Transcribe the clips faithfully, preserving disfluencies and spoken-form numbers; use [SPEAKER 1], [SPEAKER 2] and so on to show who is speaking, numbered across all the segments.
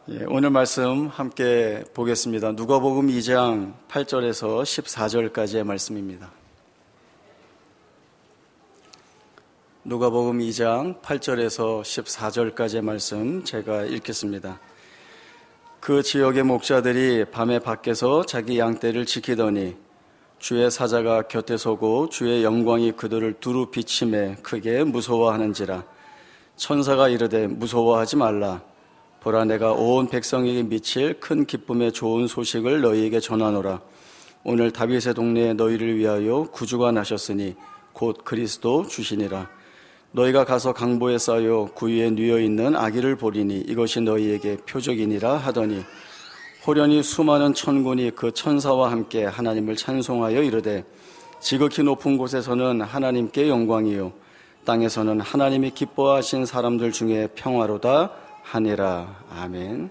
[SPEAKER 1] 예, 오늘 말씀 함께 보겠습니다. 누가복음 이 장 팔 절에서 십사 절까지의 말씀입니다. 누가복음 이 장 팔 절에서 십사 절까지의 말씀 제가 읽겠습니다. 그 지역의 목자들이 밤에 밖에서 자기 양떼를 지키더니 주의 사자가 곁에 서고 주의 영광이 그들을 두루 비침에 크게 무서워하는지라. 천사가 이르되 무서워하지 말라. 보라, 내가 온 백성에게 미칠 큰 기쁨의 좋은 소식을 너희에게 전하노라. 오늘 다윗의 동네에 너희를 위하여 구주가 나셨으니 곧 그리스도 주시니라. 너희가 가서 강보에 쌓여 구유에 뉘어 있는 아기를 보리니 이것이 너희에게 표적이니라 하더니 호련히 수많은 천군이 그 천사와 함께 하나님을 찬송하여 이르되 지극히 높은 곳에서는 하나님께 영광이요 땅에서는 하나님이 기뻐하신 사람들 중에 평화로다 하니라. 아멘.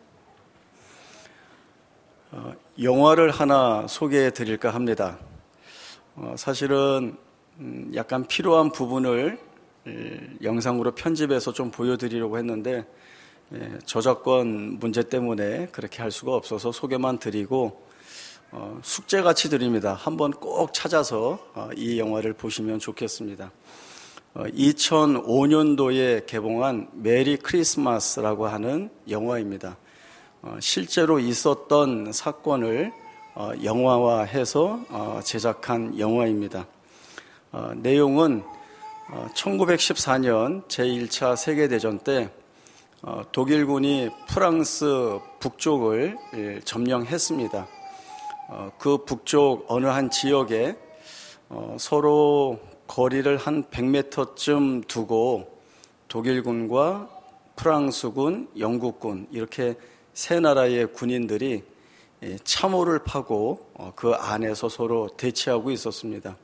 [SPEAKER 1] 어, 영화를 하나 소개해 드릴까 합니다. 어, 사실은 음, 약간 필요한 부분을 에, 영상으로 편집해서 좀 보여드리려고 했는데 예, 저작권 문제 때문에 그렇게 할 수가 없어서 소개만 드리고 어, 숙제같이 드립니다. 한번 꼭 찾아서 어, 이 영화를 보시면 좋겠습니다. 이천오 년도에 개봉한 메리 크리스마스라고 하는 영화입니다. 실제로 있었던 사건을 영화화해서 제작한 영화입니다. 내용은 천구백십사 년 제일 차 세계대전 때 독일군이 프랑스 북쪽을 점령했습니다. 그 북쪽 어느 한 지역에 서로 거리를 한 백 미터쯤 두고 독일군과 프랑스군, 영국군 이렇게 세 나라의 군인들이 참호를 파고 그 안에서 서로 대치하고 있었습니다.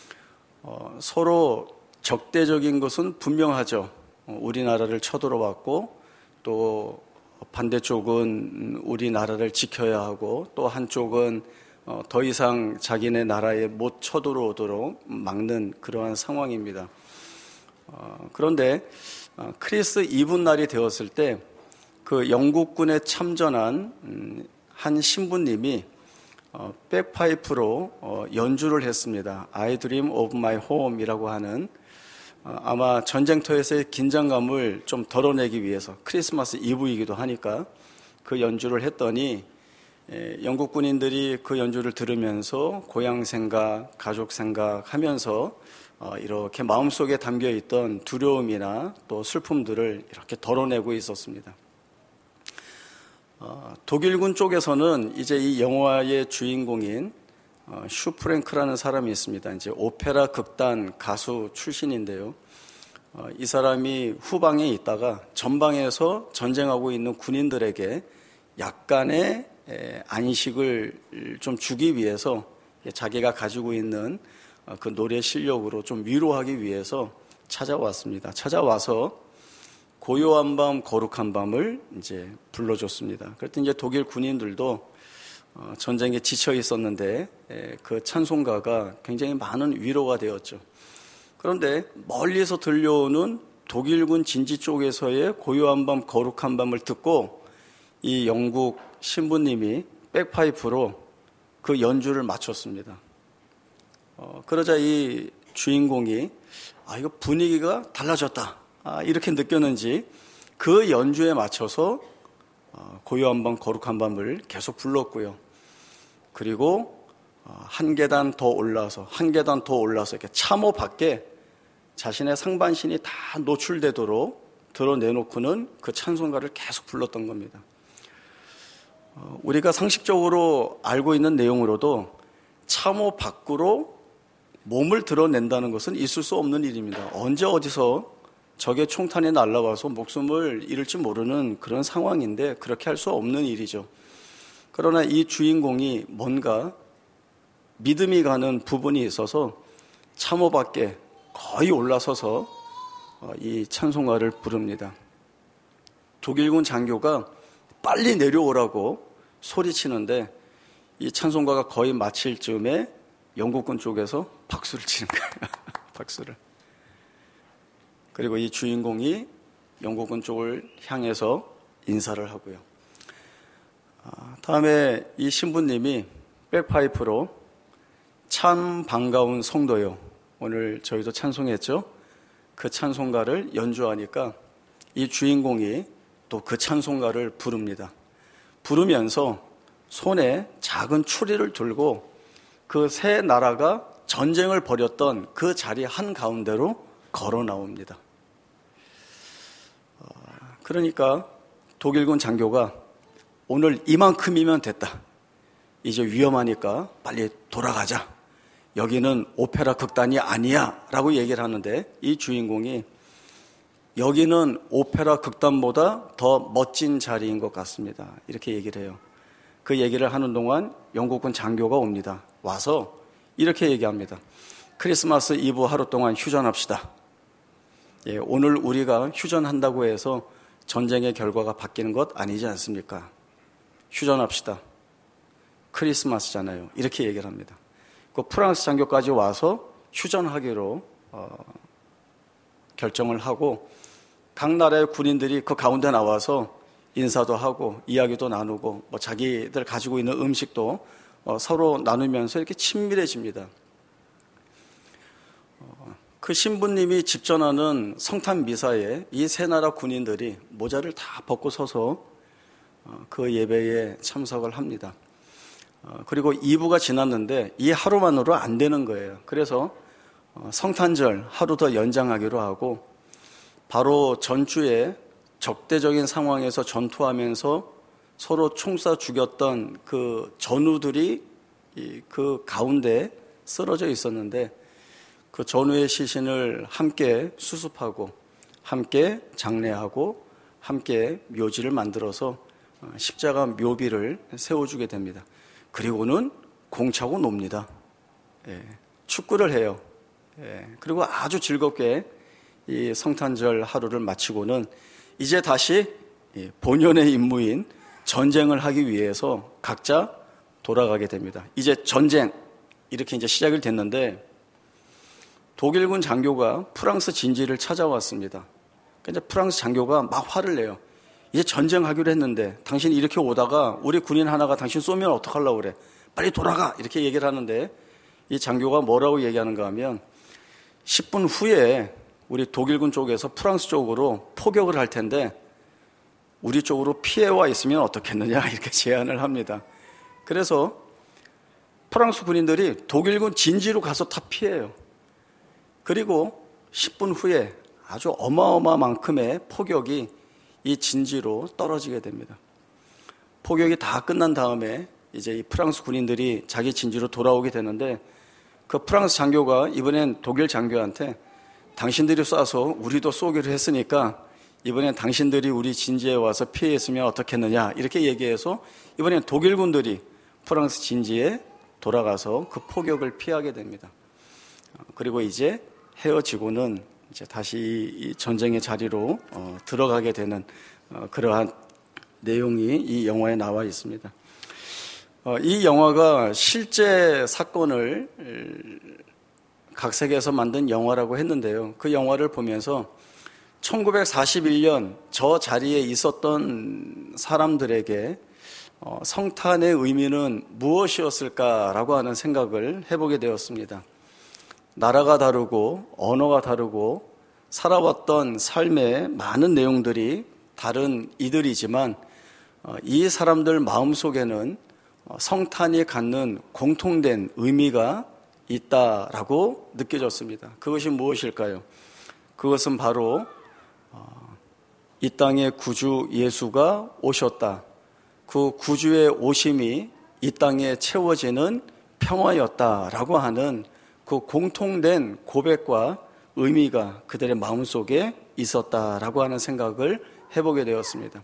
[SPEAKER 1] 서로 적대적인 것은 분명하죠. 우리나라를 쳐들어왔고 또 반대쪽은 우리나라를 지켜야 하고 또 한쪽은 어, 더 이상 자기네 나라에 못 쳐들어오도록 막는 그러한 상황입니다. 어, 그런데 어, 크리스 이브날이 되었을 때 그 영국군에 참전한 음, 한 신부님이 어, 백파이프로 어, 연주를 했습니다. I Dream of My Home이라고 하는 어, 아마 전쟁터에서의 긴장감을 좀 덜어내기 위해서 크리스마스 이브이기도 하니까 그 연주를 했더니 예, 영국 군인들이 그 연주를 들으면서 고향 생각, 가족 생각하면서 어, 이렇게 마음속에 담겨있던 두려움이나 또 슬픔들을 이렇게 덜어내고 있었습니다. 어, 독일군 쪽에서는 이제 이 영화의 주인공인 어, 슈 프랭크라는 사람이 있습니다. 이제 오페라 극단 가수 출신인데요. 어, 이 사람이 후방에 있다가 전방에서 전쟁하고 있는 군인들에게 약간의 안식을 좀 주기 위해서 자기가 가지고 있는 그 노래 실력으로 좀 위로하기 위해서 찾아왔습니다. 찾아와서 고요한 밤, 거룩한 밤을 이제 불러줬습니다. 그랬더니 이제 독일 군인들도 전쟁에 지쳐 있었는데 그 찬송가가 굉장히 많은 위로가 되었죠. 그런데 멀리서 들려오는 독일군 진지 쪽에서의 고요한 밤, 거룩한 밤을 듣고 이 영국 신부님이 백파이프로 그 연주를 마쳤습니다. 어, 그러자 이 주인공이 아 이거 분위기가 달라졌다 아, 이렇게 느꼈는지 그 연주에 맞춰서 어, 고요한 밤 거룩한 밤을 계속 불렀고요. 그리고 어, 한 계단 더 올라서 한 계단 더 올라서 이렇게 참호 밖에 자신의 상반신이 다 노출되도록 드러내놓고는 그 찬송가를 계속 불렀던 겁니다. 우리가 상식적으로 알고 있는 내용으로도 참호 밖으로 몸을 드러낸다는 것은 있을 수 없는 일입니다. 언제 어디서 적의 총탄이 날아와서 목숨을 잃을지 모르는 그런 상황인데 그렇게 할 수 없는 일이죠. 그러나 이 주인공이 뭔가 믿음이 가는 부분이 있어서 참호 밖에 거의 올라서서 이 찬송가를 부릅니다. 독일군 장교가 빨리 내려오라고 소리치는데 이 찬송가가 거의 마칠 즈음에 영국군 쪽에서 박수를 치는 거예요. 박수를. 그리고 이 주인공이 영국군 쪽을 향해서 인사를 하고요. 다음에 이 신부님이 백파이프로 참 반가운 성도요, 오늘 저희도 찬송했죠. 그 찬송가를 연주하니까 이 주인공이 또 그 찬송가를 부릅니다. 부르면서 손에 작은 추리를 들고 그 세 나라가 전쟁을 벌였던 그 자리 한가운데로 걸어 나옵니다. 그러니까 독일군 장교가 오늘 이만큼이면 됐다, 이제 위험하니까 빨리 돌아가자, 여기는 오페라 극단이 아니야 라고 얘기를 하는데, 이 주인공이 여기는 오페라 극단보다 더 멋진 자리인 것 같습니다, 이렇게 얘기를 해요. 그 얘기를 하는 동안 영국군 장교가 옵니다. 와서 이렇게 얘기합니다. 크리스마스 이브 하루 동안 휴전합시다. 예, 오늘 우리가 휴전한다고 해서 전쟁의 결과가 바뀌는 것 아니지 않습니까? 휴전합시다. 크리스마스잖아요. 이렇게 얘기를 합니다. 그 프랑스 장교까지 와서 휴전하기로 어, 결정을 하고, 각 나라의 군인들이 그 가운데 나와서 인사도 하고 이야기도 나누고 뭐 자기들 가지고 있는 음식도 어, 서로 나누면서 이렇게 친밀해집니다. 어, 그 신부님이 집전하는 성탄 미사에 이 세 나라 군인들이 모자를 다 벗고 서서 어, 그 예배에 참석을 합니다. 어, 그리고 이 부가 지났는데 이 하루만으로 안 되는 거예요. 그래서 어, 성탄절 하루 더 연장하기로 하고, 바로 전주에 적대적인 상황에서 전투하면서 서로 총쏴 죽였던 그 전우들이 그 가운데 쓰러져 있었는데, 그 전우의 시신을 함께 수습하고 함께 장례하고 함께 묘지를 만들어서 십자가 묘비를 세워주게 됩니다. 그리고는 공차고 놉니다. 예, 축구를 해요. 예, 그리고 아주 즐겁게 이 성탄절 하루를 마치고는 이제 다시 본연의 임무인 전쟁을 하기 위해서 각자 돌아가게 됩니다. 이제 전쟁, 이렇게 이제 시작이 됐는데, 독일군 장교가 프랑스 진지를 찾아왔습니다. 그러니까 이제 프랑스 장교가 막 화를 내요. 이제 전쟁하기로 했는데 당신이 이렇게 오다가 우리 군인 하나가 당신 쏘면 어떡하려고 그래, 빨리 돌아가, 이렇게 얘기를 하는데, 이 장교가 뭐라고 얘기하는가 하면 십 분 후에 우리 독일군 쪽에서 프랑스 쪽으로 포격을 할 텐데 우리 쪽으로 피해와 있으면 어떻겠느냐, 이렇게 제안을 합니다. 그래서 프랑스 군인들이 독일군 진지로 가서 다 피해요. 그리고 십 분 후에 아주 어마어마만큼의 포격이 이 진지로 떨어지게 됩니다. 포격이 다 끝난 다음에 이제 이 프랑스 군인들이 자기 진지로 돌아오게 되는데, 그 프랑스 장교가 이번엔 독일 장교한테 당신들이 쏴서 우리도 쏘기로 했으니까 이번엔 당신들이 우리 진지에 와서 피해했으면 어떻겠느냐, 이렇게 얘기해서 이번엔 독일군들이 프랑스 진지에 돌아가서 그 포격을 피하게 됩니다. 그리고 이제 헤어지고는 이제 다시 이 전쟁의 자리로 어, 들어가게 되는 어, 그러한 내용이 이 영화에 나와 있습니다. 어, 이 영화가 실제 사건을 각색해서 만든 영화라고 했는데요. 그 영화를 보면서 천구백사십일 년 저 자리에 있었던 사람들에게 어, 성탄의 의미는 무엇이었을까라고 하는 생각을 해보게 되었습니다. 나라가 다르고 언어가 다르고 살아왔던 삶의 많은 내용들이 다른 이들이지만 어, 이 사람들 마음속에는 어, 성탄이 갖는 공통된 의미가 있다라고 느껴졌습니다. 그것이 무엇일까요? 그것은 바로 어, 이 땅에 구주 예수가 오셨다. 그 구주의 오심이 이 땅에 채워지는 평화였다라고 하는 그 공통된 고백과 의미가 그들의 마음속에 있었다라고 하는 생각을 해보게 되었습니다.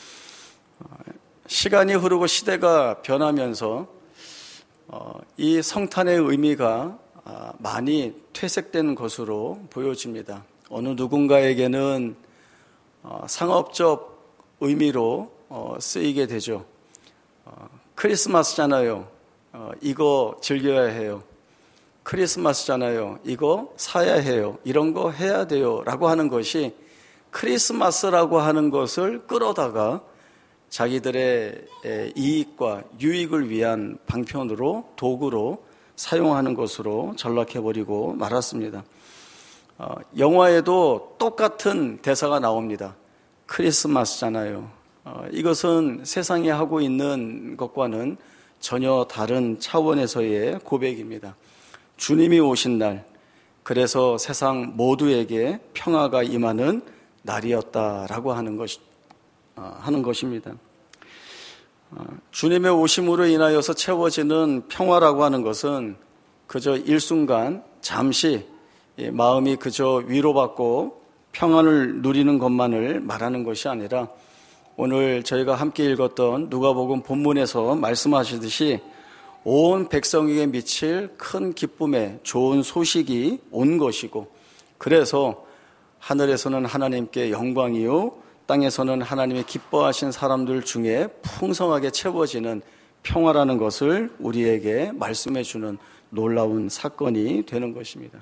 [SPEAKER 1] 시간이 흐르고 시대가 변하면서 이 성탄의 의미가 많이 퇴색된 것으로 보여집니다. 어느 누군가에게는 상업적 의미로 쓰이게 되죠. 크리스마스잖아요. 이거 즐겨야 해요. 크리스마스잖아요. 이거 사야 해요. 이런 거 해야 돼요. 라고 하는 것이 크리스마스라고 하는 것을 끌어다가 자기들의 이익과 유익을 위한 방편으로 도구로 사용하는 것으로 전락해버리고 말았습니다. 어, 영화에도 똑같은 대사가 나옵니다. 크리스마스잖아요. 어, 이것은 세상이 하고 있는 것과는 전혀 다른 차원에서의 고백입니다. 주님이 오신 날, 그래서 세상 모두에게 평화가 임하는 날이었다라고 하는 것, 어, 하는 것입니다. 어, 주님의 오심으로 인하여서 채워지는 평화라고 하는 것은 그저 일순간 잠시 마음이 그저 위로받고 평안을 누리는 것만을 말하는 것이 아니라 오늘 저희가 함께 읽었던 누가복음 본문에서 말씀하시듯이 온 백성에게 미칠 큰 기쁨의 좋은 소식이 온 것이고, 그래서 하늘에서는 하나님께 영광이요 땅에서는 하나님이 기뻐하신 사람들 중에 풍성하게 채워지는 평화라는 것을 우리에게 말씀해 주는 놀라운 사건이 되는 것입니다.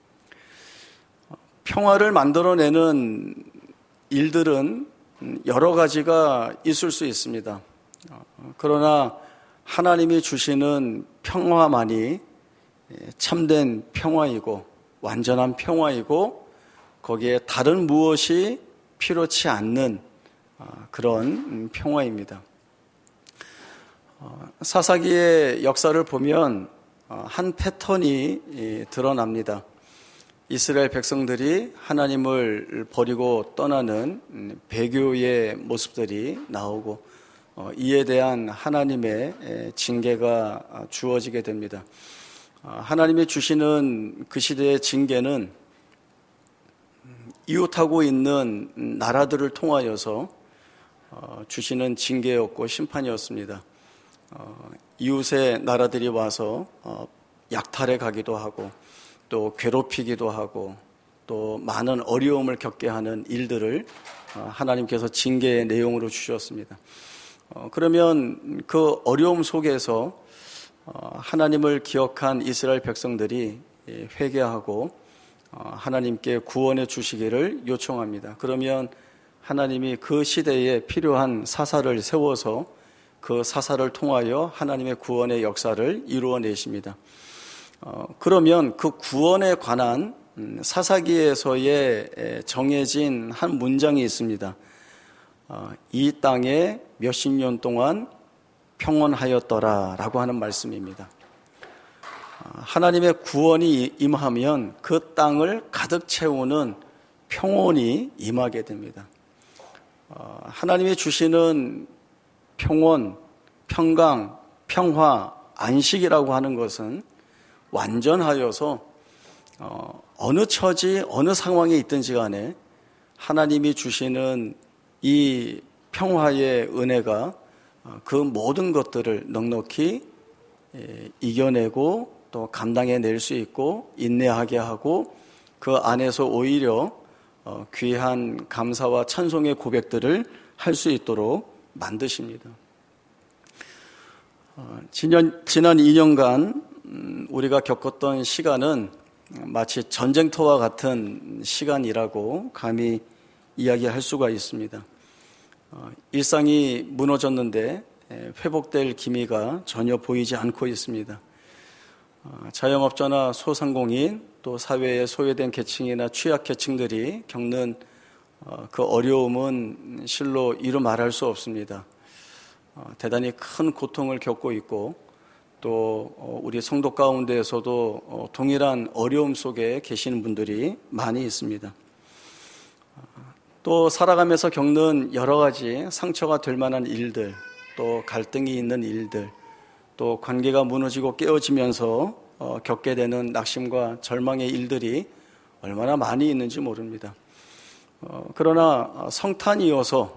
[SPEAKER 1] 평화를 만들어내는 일들은 여러 가지가 있을 수 있습니다. 그러나 하나님이 주시는 평화만이 참된 평화이고 완전한 평화이고 거기에 다른 무엇이 필요치 않는 그런 평화입니다. 사사기의 역사를 보면 한 패턴이 드러납니다. 이스라엘 백성들이 하나님을 버리고 떠나는 배교의 모습들이 나오고 이에 대한 하나님의 징계가 주어지게 됩니다. 하나님이 주시는 그 시대의 징계는 이웃하고 있는 나라들을 통하여서 주시는 징계였고 심판이었습니다. 이웃의 나라들이 와서 약탈해 가기도 하고 또 괴롭히기도 하고 또 많은 어려움을 겪게 하는 일들을 하나님께서 징계의 내용으로 주셨습니다. 그러면 그 어려움 속에서 하나님을 기억한 이스라엘 백성들이 회개하고 하나님께 구원해 주시기를 요청합니다. 그러면 하나님이 그 시대에 필요한 사사를 세워서 그 사사를 통하여 하나님의 구원의 역사를 이루어내십니다. 어, 그러면 그 구원에 관한 사사기에서의 정해진 한 문장이 있습니다. 어, 이 땅에 몇십 년 동안 평온하였더라 라고 하는 말씀입니다. 어, 하나님의 구원이 임하면 그 땅을 가득 채우는 평온이 임하게 됩니다. 어, 하나님이 주시는 평온, 평강, 평화, 안식이라고 하는 것은 완전하여서 어, 어느 처지, 어느 상황에 있든지 간에 하나님이 주시는 이 평화의 은혜가 그 모든 것들을 넉넉히 이겨내고 또 감당해낼 수 있고 인내하게 하고 그 안에서 오히려 귀한 감사와 찬송의 고백들을 할 수 있도록 만드십니다. 지난, 지난 이 년간 우리가 겪었던 시간은 마치 전쟁터와 같은 시간이라고 감히 이야기할 수가 있습니다. 일상이 무너졌는데 회복될 기미가 전혀 보이지 않고 있습니다. 자영업자나 소상공인 또 사회의 소외된 계층이나 취약계층들이 겪는 그 어려움은 실로 이루 말할 수 없습니다. 대단히 큰 고통을 겪고 있고 또 우리 성도 가운데에서도 동일한 어려움 속에 계시는 분들이 많이 있습니다. 또 살아가면서 겪는 여러 가지 상처가 될 만한 일들, 또 갈등이 있는 일들, 또 관계가 무너지고 깨어지면서 겪게 되는 낙심과 절망의 일들이 얼마나 많이 있는지 모릅니다. 그러나 성탄이어서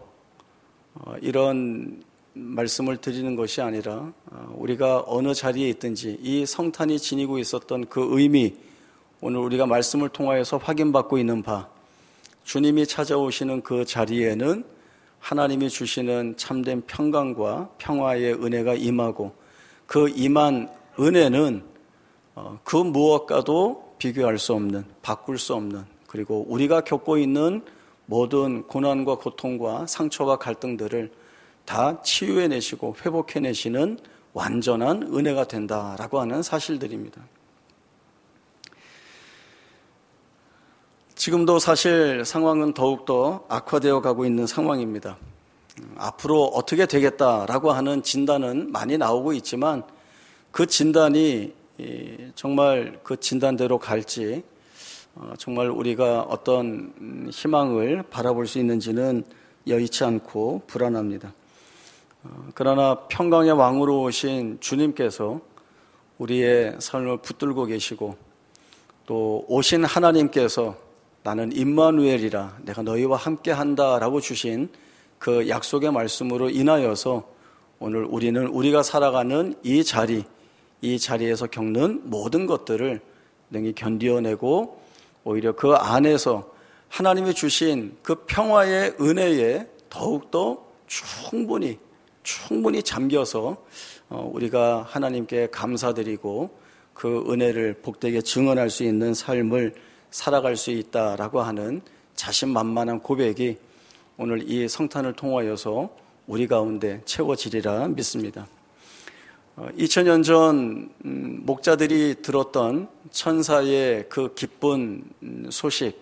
[SPEAKER 1] 이런 말씀을 드리는 것이 아니라 우리가 어느 자리에 있든지 이 성탄이 지니고 있었던 그 의미, 오늘 우리가 말씀을 통하여서 확인받고 있는 바, 주님이 찾아오시는 그 자리에는 하나님이 주시는 참된 평강과 평화의 은혜가 임하고 그 임한 은혜는 그 무엇과도 비교할 수 없는, 바꿀 수 없는, 그리고 우리가 겪고 있는 모든 고난과 고통과 상처와 갈등들을 다 치유해내시고 회복해내시는 완전한 은혜가 된다라고 하는 사실들입니다. 지금도 사실 상황은 더욱더 악화되어 가고 있는 상황입니다. 앞으로 어떻게 되겠다라고 하는 진단은 많이 나오고 있지만 그 진단이 정말 그 진단대로 갈지 정말 우리가 어떤 희망을 바라볼 수 있는지는 여의치 않고 불안합니다. 그러나 평강의 왕으로 오신 주님께서 우리의 삶을 붙들고 계시고 또 오신 하나님께서 나는 임마누엘이라 내가 너희와 함께한다 라고 주신 그 약속의 말씀으로 인하여서 오늘 우리는 우리가 살아가는 이 자리, 이 자리에서 겪는 모든 것들을 능히 견디어내고 오히려 그 안에서 하나님이 주신 그 평화의 은혜에 더욱더 충분히 충분히 잠겨서 우리가 하나님께 감사드리고 그 은혜를 복되게 증언할 수 있는 삶을 살아갈 수 있다라고 하는 자신만만한 고백이 오늘 이 성탄을 통하여서 우리 가운데 채워지리라 믿습니다. 이천 년 전 목자들이 들었던 천사의 그 기쁜 소식,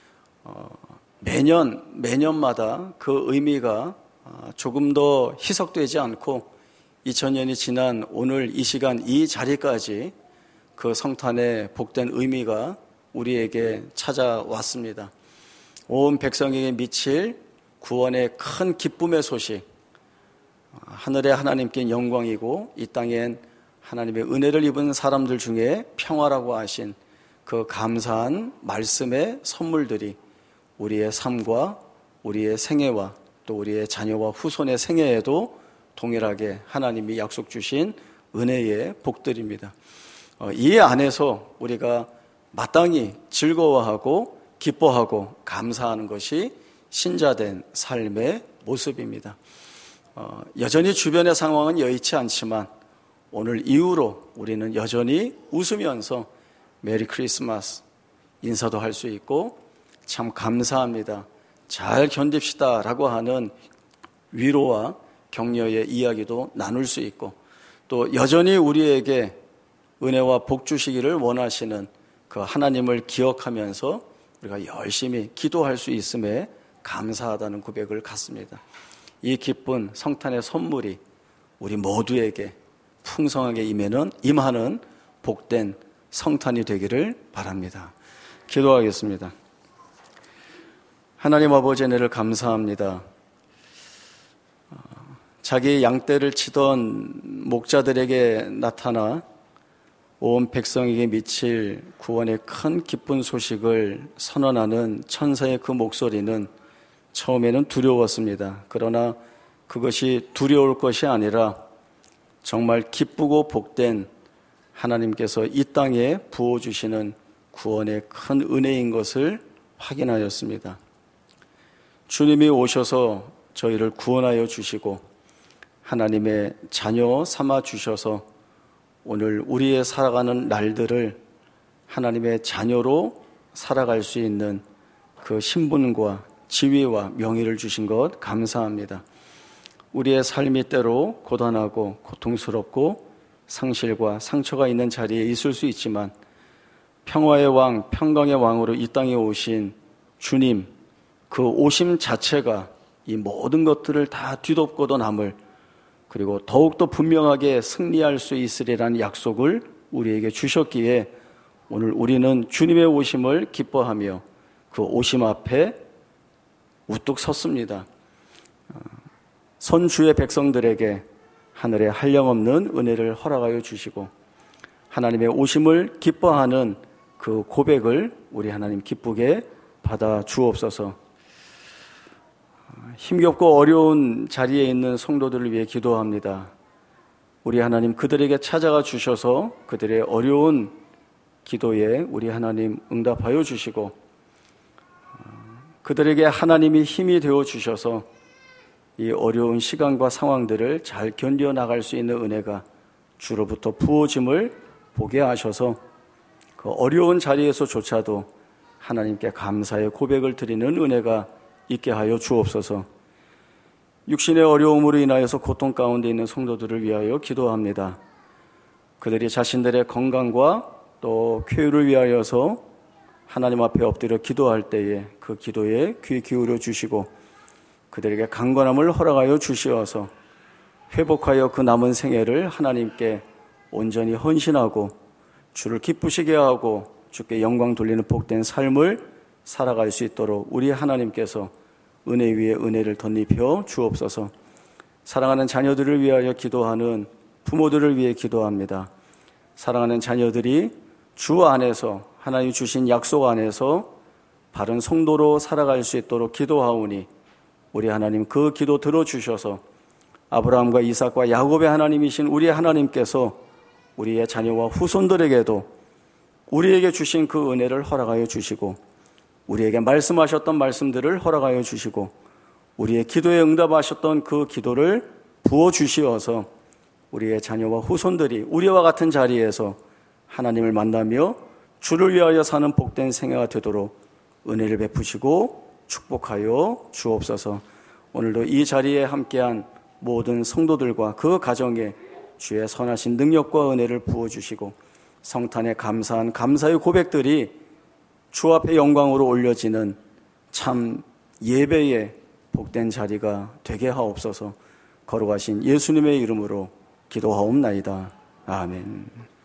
[SPEAKER 1] 매년 매년마다 그 의미가 조금 더 희석되지 않고 이천 년이 지난 오늘 이 시간 이 자리까지 그 성탄의 복된 의미가 우리에게 찾아왔습니다. 온 백성에게 미칠 구원의 큰 기쁨의 소식, 하늘의 하나님께 영광이고 이 땅엔 하나님의 은혜를 입은 사람들 중에 평화라고 하신 그 감사한 말씀의 선물들이 우리의 삶과 우리의 생애와 또 우리의 자녀와 후손의 생애에도 동일하게 하나님이 약속 주신 은혜의 복들입니다. 이 안에서 우리가 마땅히 즐거워하고 기뻐하고 감사하는 것이 신자된 삶의 모습입니다. 어, 여전히 주변의 상황은 여의치 않지만 오늘 이후로 우리는 여전히 웃으면서 메리 크리스마스 인사도 할 수 있고 참 감사합니다, 잘 견딥시다 라고 하는 위로와 격려의 이야기도 나눌 수 있고 또 여전히 우리에게 은혜와 복 주시기를 원하시는 그 하나님을 기억하면서 우리가 열심히 기도할 수 있음에 감사하다는 고백을 갖습니다. 이 기쁜 성탄의 선물이 우리 모두에게 풍성하게 임하는, 임하는 복된 성탄이 되기를 바랍니다. 기도하겠습니다. 하나님 아버지 은혜를 감사합니다. 자기 양떼를 치던 목자들에게 나타나 온 백성에게 미칠 구원의 큰 기쁜 소식을 선언하는 천사의 그 목소리는 처음에는 두려웠습니다. 그러나 그것이 두려울 것이 아니라 정말 기쁘고 복된 하나님께서 이 땅에 부어주시는 구원의 큰 은혜인 것을 확인하였습니다. 주님이 오셔서 저희를 구원하여 주시고 하나님의 자녀 삼아 주셔서 오늘 우리의 살아가는 날들을 하나님의 자녀로 살아갈 수 있는 그 신분과 지위와 명예를 주신 것 감사합니다. 우리의 삶이 때로 고단하고 고통스럽고 상실과 상처가 있는 자리에 있을 수 있지만 평화의 왕, 평강의 왕으로 이 땅에 오신 주님, 그 오심 자체가 이 모든 것들을 다 뒤덮고도 남을, 그리고 더욱더 분명하게 승리할 수 있으리라는 약속을 우리에게 주셨기에 오늘 우리는 주님의 오심을 기뻐하며 그 오심 앞에 우뚝 섰습니다. 선주의 백성들에게 하늘의 한량없는 은혜를 허락하여 주시고 하나님의 오심을 기뻐하는 그 고백을 우리 하나님 기쁘게 받아 주옵소서. 힘겹고 어려운 자리에 있는 성도들을 위해 기도합니다. 우리 하나님 그들에게 찾아가 주셔서 그들의 어려운 기도에 우리 하나님 응답하여 주시고 그들에게 하나님이 힘이 되어 주셔서 이 어려운 시간과 상황들을 잘 견뎌 나갈 수 있는 은혜가 주로부터 부어짐을 보게 하셔서 그 어려운 자리에서조차도 하나님께 감사의 고백을 드리는 은혜가 있게 하여 주옵소서. 육신의 어려움으로 인하여서 고통 가운데 있는 성도들을 위하여 기도합니다. 그들이 자신들의 건강과 또 쾌유를 위하여서 하나님 앞에 엎드려 기도할 때에 그 기도에 귀 기울여 주시고 그들에게 강건함을 허락하여 주시어서 회복하여 그 남은 생애를 하나님께 온전히 헌신하고 주를 기쁘시게 하고 주께 영광 돌리는 복된 삶을 살아갈 수 있도록 우리 하나님께서 은혜 위에 은혜를 덧입혀 주옵소서. 사랑하는 자녀들을 위하여 기도하는 부모들을 위해 기도합니다. 사랑하는 자녀들이 주 안에서 하나님 주신 약속 안에서 바른 성도로 살아갈 수 있도록 기도하오니 우리 하나님 그 기도 들어주셔서 아브라함과 이삭과 야곱의 하나님이신 우리 하나님께서 우리의 자녀와 후손들에게도 우리에게 주신 그 은혜를 허락하여 주시고 우리에게 말씀하셨던 말씀들을 허락하여 주시고 우리의 기도에 응답하셨던 그 기도를 부어주시어서 우리의 자녀와 후손들이 우리와 같은 자리에서 하나님을 만나며 주를 위하여 사는 복된 생애가 되도록 은혜를 베푸시고 축복하여 주옵소서. 오늘도 이 자리에 함께한 모든 성도들과 그 가정에 주의 선하신 능력과 은혜를 부어주시고 성탄에 감사한 감사의 고백들이 주 앞에 영광으로 올려지는 참 예배의 복된 자리가 되게 하옵소서. 거룩하신 예수님의 이름으로 기도하옵나이다. 아멘.